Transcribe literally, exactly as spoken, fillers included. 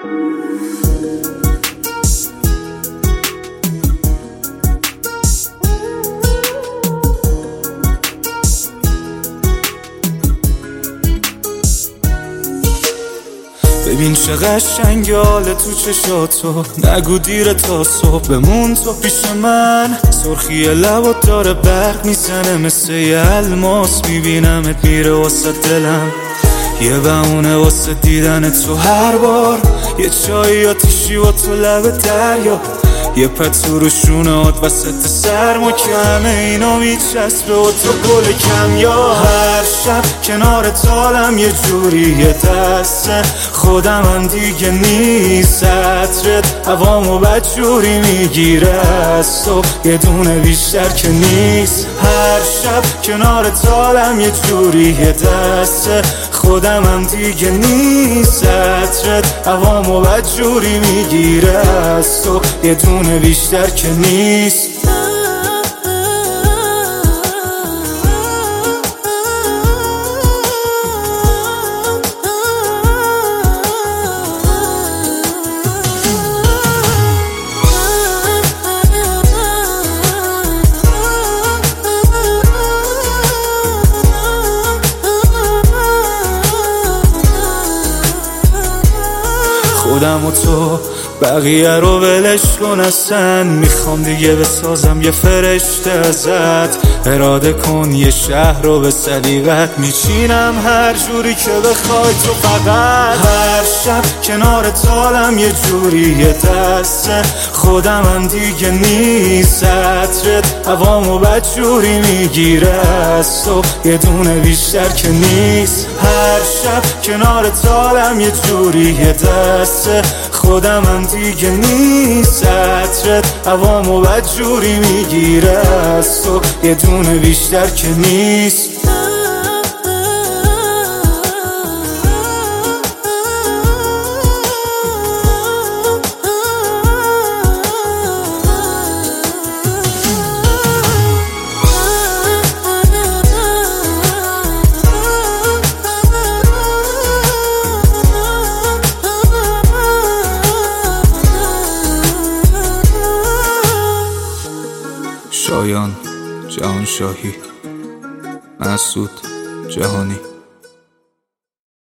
ببین چه قشنگه حال تو چشاتو، نگو دیره تا صبح بمون تو پیش من. سرخی لبات داره برق میزنه مثل یه الماس، میبینمت میره واسه دلم، یه بهونه واسه دیدن تو هر بار. یه چایی آتیشی و تو لب دریا، یه پتو رو شونهات وسط سرما، که همه اینا میچسبه و تو گل کم. یا هر شب کنار تالم یه جوری یه دسته خودم هم دیگه نیست، عطرت هوامو بدجوری میگیره از تو، یه دونه بیشتر که نیست. هر شب کنار تالم یه جوری یه دسته خودم هم دیگه نیست، عطرت هوامو بدجوری میگیره از تو، یه دونه بیشتر که نیست. خودم و تو بقیه رو ولش کن اصلا، میخوام دیگه بسازم یه فرشته ازت. اراده کن یه شهر رو به سلیقت میچینم هر جوری که بخوای تو، فقط هر شب کنار تالم یه جوری یه دسته خودم هم دیگه نیست، عطرت هوامو بدجوری میگیره از تو، یه دونه بیشتر که نیست. هر شب کنار تالم یه جوری یه دسته خودم هم دیگه نیست، عطرت هوامو بدجوری میگیره از تو، یه دونه بیشتر که نیست. شایان جهانشاهی، مسعود جهانی.